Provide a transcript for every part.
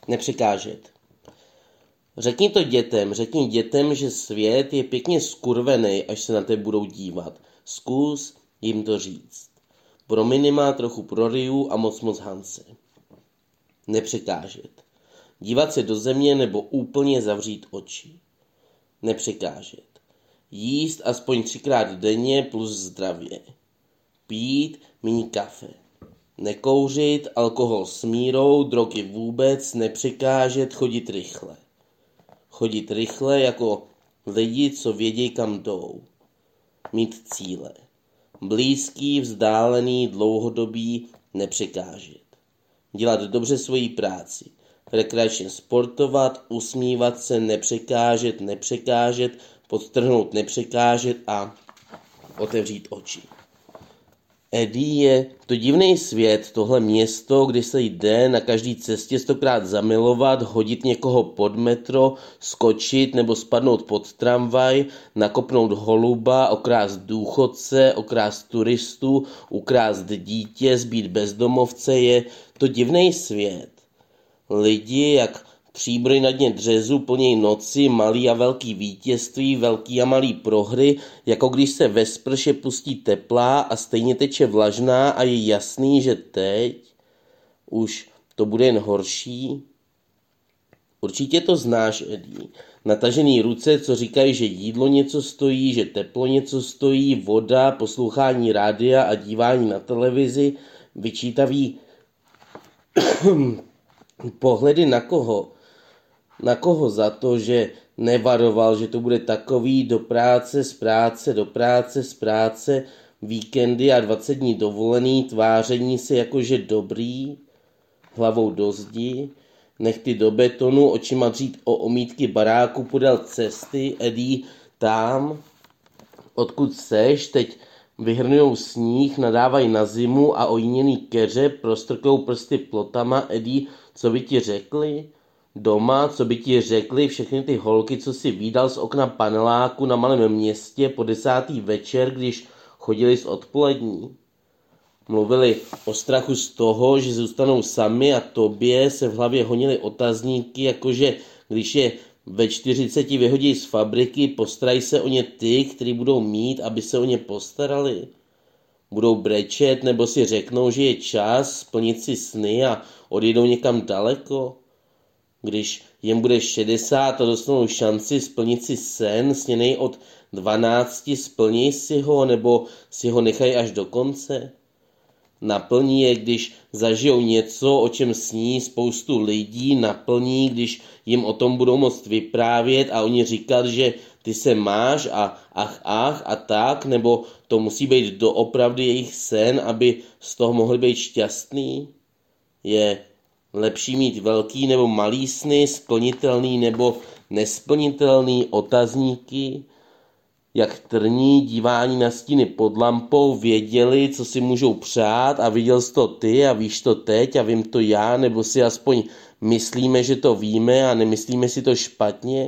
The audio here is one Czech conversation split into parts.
Nepřekážet. Řekni dětem, že svět je pěkně skurvený, až se na tebe budou dívat. Zkus jim to říct. Pro minima trochu pro Riu a moc Hanse. Nepřekážet. Dívat se do země nebo úplně zavřít oči. Nepřekážet. Jíst aspoň 3krát denně plus zdravě. Pít míň kafe. Nekouřit, alkohol s mírou, drogy vůbec, nepřekážet, chodit rychle. Chodit rychle jako lidi, co vědí, kam jdou. Mít cíle. Blízký, vzdálený, dlouhodobý, nepřekážet. Dělat dobře svoji práci. Rekreačně sportovat, usmívat se, nepřekážet, podtrhnout nepřekážet a otevřít oči. Eddie je to divný svět, tohle město, kde se jde na každý cestě 100krát zamilovat, hodit někoho pod metro, skočit nebo spadnout pod tramvaj, nakopnout holuba, okrást důchodce, okrást turistu, ukrást dítě, zbít bezdomovce, je to divný svět. Lidi jak příbry na dně dřezu plněj noci, malý a velký vítězství, velký a malý prohry, jako když se ve sprše pustí teplá a stejně teče vlažná a je jasný, že teď už to bude jen horší. Určitě to znáš, Eddie. Natažený ruce, co říkají, že jídlo něco stojí, že teplo něco stojí, voda, poslouchání rádia a dívání na televizi, vyčítavý pohledy na koho za to, že nevaroval, že to bude takový do práce, z práce, víkendy a 20 dní dovolený, tváření se jakože dobrý, hlavou do zdi, nechty do betonu, očima dřít o omítky baráku podél cesty, Eddie, tam, odkud seš, teď vyhrnujou sníh, nadávají na zimu a ojíněný keře prostrkujou prsty plotama, Eddie, co by ti řekli? Doma, co by ti řekli všechny ty holky, co si vídal z okna paneláku na malém městě po 10. večer, když chodili z odpolední. Mluvili o strachu z toho, že zůstanou sami a tobě se v hlavě honily otazníky, jakože když je ve 40 vyhodí z fabriky, postarají se o ně ty, kteří budou mít, aby se o ně postarali. Budou brečet nebo si řeknou, že je čas splnit si sny a odjedou někam daleko. Když jim bude 60 a dostanou šanci splnit si sen, sněnej od 12, splní si ho nebo si ho nechají až do konce. Naplní je, když zažijou něco, o čem sní spoustu lidí, naplní, když jim o tom budou moct vyprávět a oni říkat, že ty se máš a ach a tak, nebo to musí být doopravdy jejich sen, aby z toho mohli být šťastný. Je lepší mít velký nebo malý sny, splnitelný nebo nesplnitelný, otazníky, jak trní dívání na stíny pod lampou, věděli, co si můžou přát a viděl jsi to ty a víš to teď a vím to já, nebo si aspoň myslíme, že to víme a nemyslíme si to špatně.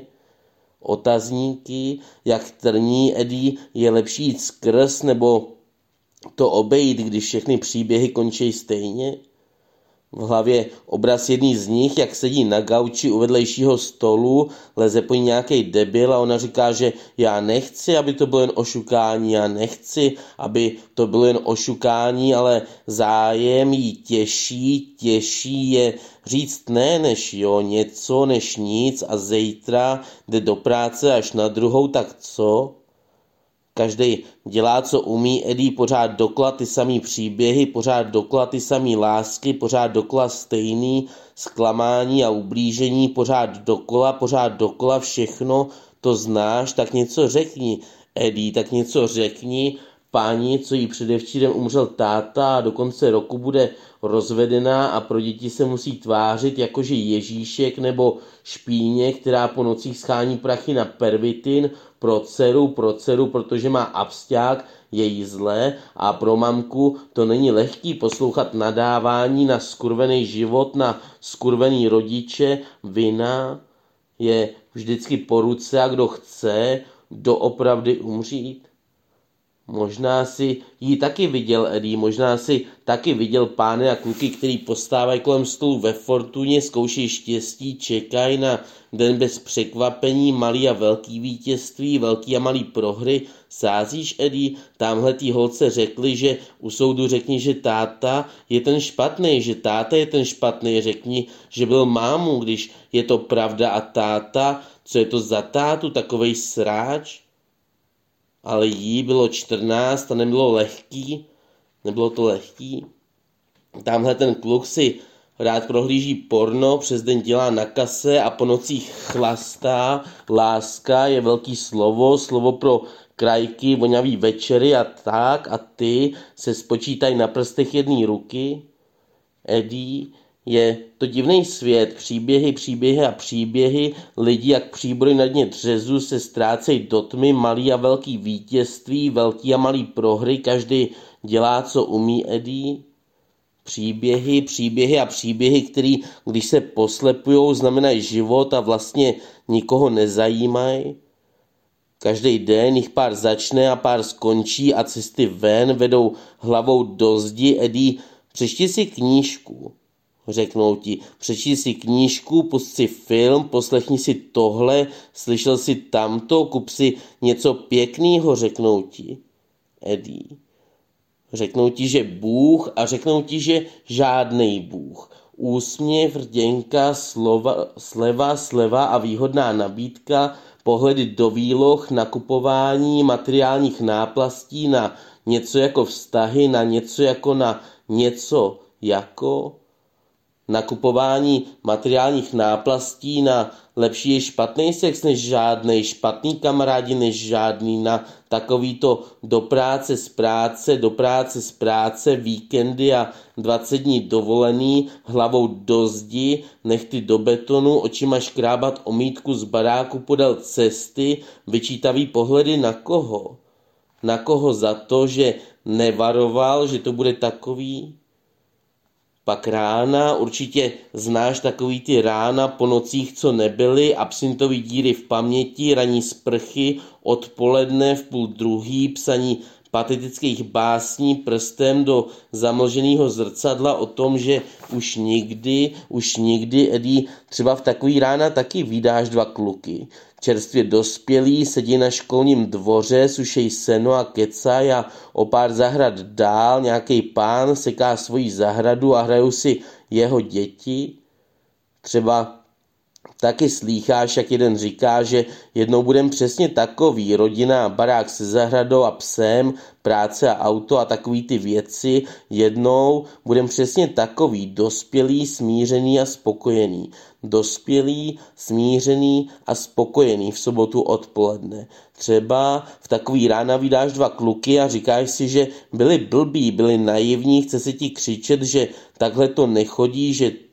Otazníky, jak trní, Eddie, je lepší jít skrz nebo to obejít, když všechny příběhy končí stejně. V hlavě obraz jedný z nich, jak sedí na gauči u vedlejšího stolu, leze po ní nějaký debil a ona říká, že já nechci, aby to bylo jen ošukání, já nechci, aby to bylo jen ošukání, ale zájem jí těší je říct ne než jo, něco než nic a zítra jde do práce až na druhou, tak co? Každý dělá, co umí, Eddie, pořád dokola ty samý příběhy, pořád dokola ty samý lásky, pořád dokola stejný zklamání a ublížení, pořád dokola všechno, to znáš, tak něco řekni, Eddie, tak něco řekni, páni, co jí předevčírem umřel táta a do konce roku bude rozvedená a pro děti se musí tvářit jakože Ježíšek nebo špíně, která po nocích schání prachy na pervitin, pro dceru, protože má absťák, je jí zlé a pro mamku to není lehký poslouchat nadávání na skurvený život, na skurvený rodiče, vina je vždycky po ruce a kdo chce doopravdy umřít. Možná si ji taky viděl, Eddie, možná si taky viděl pány a kluky, který postávají kolem stolu ve Fortuně, zkoušejí štěstí, čekají na den bez překvapení, malý a velký vítězství, velký a malý prohry. Sázíš, Eddie? Támhle tý holce řekli, že u soudu řekni, že táta je ten špatný, že táta je ten špatný, řekni, že byl mámu, když je to pravda a táta, co je to za tátu, takovej sráč? Ale jí bylo 14 a nebylo to lehký. Tamhle ten kluk si rád prohlíží porno, přes den dělá na kase a po nocích chlastá. Láska je velký slovo pro krajky, vonavý večery a tak, a ty se spočítají na prstech jedné ruky. Eddie, je to divný svět, příběhy, lidi jak příbory na dně dřezu se ztrácejí do tmy, malý a velký vítězství, velký a malý prohry, každý dělá, co umí, Eddie. Příběhy, který, když se poslepujou, znamenají život a vlastně nikoho nezajímají. Každý den jich pár začne a pár skončí a cesty ven vedou hlavou do zdi. Eddie, přečti si knížku, řeknou ti. Přečti si knížku, pust si film, poslechni si tohle, slyšel si tamto, kup si něco pěkného, řeknou ti. Eddie. Řeknou ti, že Bůh a řeknou ti, že žádnej Bůh. Úsměv, rděnka, sleva a výhodná nabídka, pohledy do výloh, nakupování materiálních náplastí na něco jako vztahy, na něco jako nakupování materiálních náplastí na lepší je špatný sex než žádnej, špatný kamarádi než žádný, na takový to do práce z práce, víkendy a 20 dní dovolený, hlavou do zdi, nechty do betonu, očima škrábat omítku z baráku podél cesty, vyčítavý pohledy na koho? Na koho za to, že nevaroval, že to bude takový? Pak rána, určitě znáš takový ty rána po nocích, co nebyly, absintový díry v paměti, ranní sprchy, odpoledne v 12:30, psaní patetických básní prstem do zamlženého zrcadla o tom, že už nikdy, Eddie, třeba v takový rána taky vydáš 2 kluky. Čerstvě dospělí, sedí na školním dvoře, sušej seno a kecaj a o pár zahrad dál nějaký pán seká svoji zahradu a hrajou si jeho děti. Třeba taky slýcháš, jak jeden říká, že jednou budem přesně takový, rodina, barák se zahradou a psem, práce a auto a takový ty věci, jednou budem přesně takový, dospělý, smířený a spokojený. Dospělý, smířený a spokojený v sobotu odpoledne. Třeba v takový rána vydáš 2 kluky a říkáš si, že byli blbí, byli naivní, chce se ti křičet, že takhle to nechodí,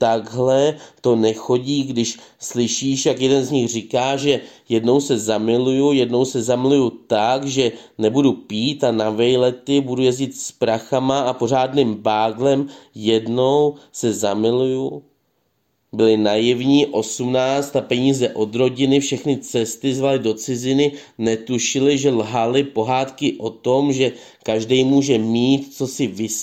když slyšíš, jak jeden z nich říká, že jednou se zamiluju tak, že nebudu pít a na vejlety budu jezdit s prachama a pořádným báglem, jednou se zamiluju. Byli naivní, 18 a peníze od rodiny, všechny cesty zvali do ciziny, netušili, že lhali, pohádky o tom, že každej může mít, co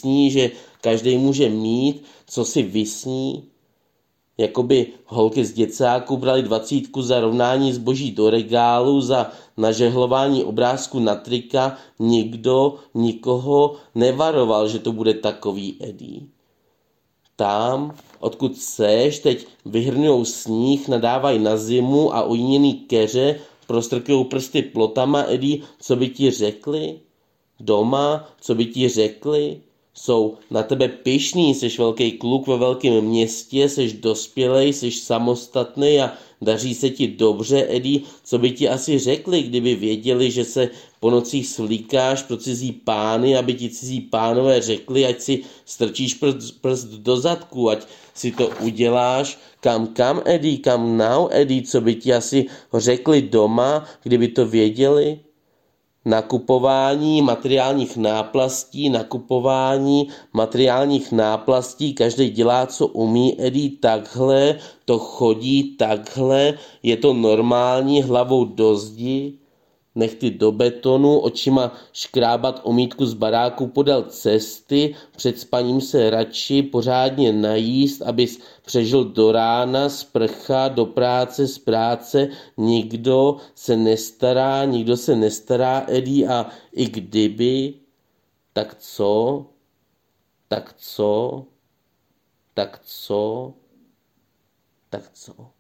si vysní, Jakoby holky z děcáku brali 20 za rovnání zboží do regálu, za nažehlování obrázku na trika, nikdo nikoho nevaroval, že to bude takový, Eddie. Tam, odkud seš, teď vyhrnujou sníh, nadávají na zimu a ujiněný keře prostrkujou prsty plotama, Eddie, co by ti řekli? Doma, co by ti řekli? Jsou na tebe pyšný, seš velký kluk ve velkém městě, seš dospělej, seš samostatný a daří se ti dobře, Eddie, co by ti asi řekli, kdyby věděli, že se po nocích svlíkáš pro cizí pány, aby ti cizí pánové řekli, ať si strčíš prst do zadku, ať si to uděláš. Kam, Eddie, kam now, Eddie, co by ti asi řekli doma, kdyby to věděli? Nakupování materiálních náplastí, každý dělá, co umí, Eddie, takhle, to chodí takhle, je to normální, hlavou do zdi. nechty do betonu, očima škrábat omítku z baráku podél cesty, před spaním se radši pořádně najíst, abys přežil do rána, sprcha, do práce, z práce, nikdo se nestará, Eddie, a i kdyby, tak co, tak co, tak co, tak co.